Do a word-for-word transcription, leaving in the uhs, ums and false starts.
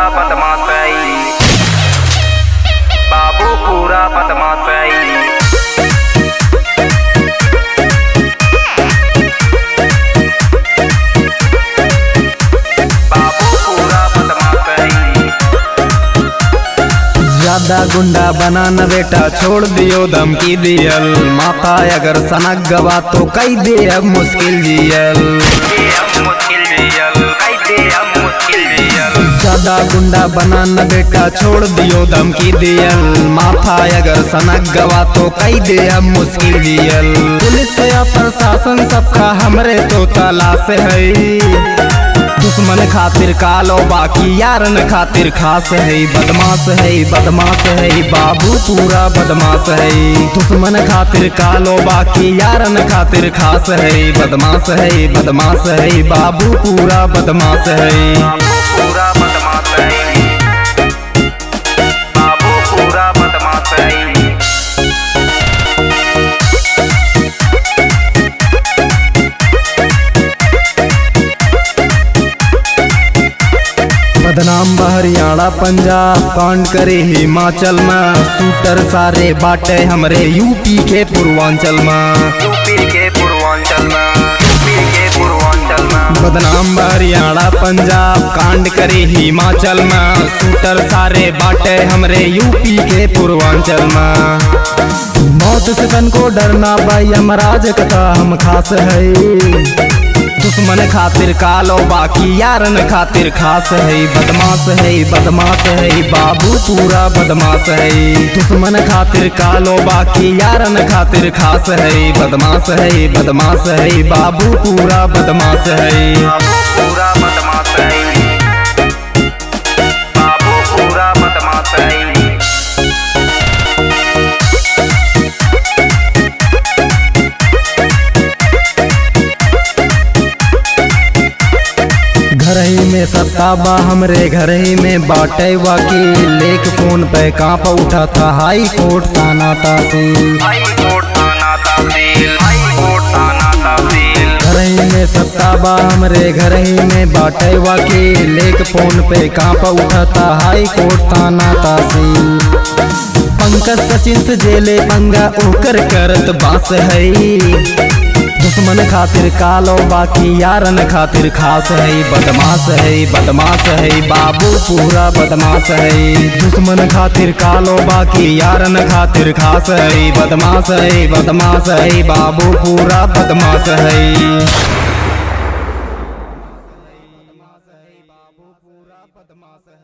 पूरा बदमाश है, बाबू पूरा बदमाश है। ज्यादा गुंडा बनाना बेटा छोड़ दियो धमकी दियल, माथा अगर सनक गवा तो कई दे अब मुश्किल जियल। ज्यादा गुंडा बनाना बेटा छोड़ दियो धमकी दियल, माथा अगर सनक गवा तो कई दे अब मुश्किल जियल। पुलिस या प्रशासन सबका हमरे तो तलाश है, दुश्मन खातिर कालो बाकी यारन खातिर खास है। बदमाश है बदमाश है बाबू पूरा बदमाश है, दुश्मन खातिर कालो बाकी यारन खातिर खास है। बदमाश है बदमाश है बाबू पूरा बदमाश है, पूरा बदमाश है, बाबू पूरा बदमाश है। बदनाम हरियाणा पंजाब कांड करे हिमाचल में, शूटर सारे बाटे हमरे यूपी के पूर्वांचल में, यूपी के पूर्वांचल में, यूपी के पूर्वांचल में। बदनाम हरियाणा पंजाब कांड करे हिमाचल में, शूटर सारे बाटे हमरे यूपी के पूर्वांचल में। मौत से तन को डरना भाई यमराज कथा हम खास है, दुश्मन खातिर कालो बाकी यारन खातिर खास है। बदमाश है बदमाश है बाबू पूरा बदमाश है, दुश्मन खातिर कालो बाकी यारन खातिर खास है। बदमाश है बदमाश है बाबू पूरा बदमाश है, पूरा बदमाश है, बाबू पूरा बदमाश है। घर ही में सत्ताबा हमरे घर ही में बाटे वकील, लेक फोन पे कांप उठा था हाई कोर्ट थाना तहसील। हाई कोर्ट थाना तहसील, हाई कोर्ट थाना तहसील। घर ही में सत्ताबा हमरे घर ही में बाटे वकील, लेक फोन पे कांप उठा था हाई कोर्ट थाना तहसील। पंकज सचिन से जेले पंगा ओकर करत बास है, दुश्मन खातिर कालो बाकी यारन खातिर खास है। बदमाश है बदमाश है बाबू पूरा बदमाश है, दुश्मन खातिर कालो बाकी यारन खातिर खास है। बदमाश है बदमाश है बाबू पूरा बदमाश है।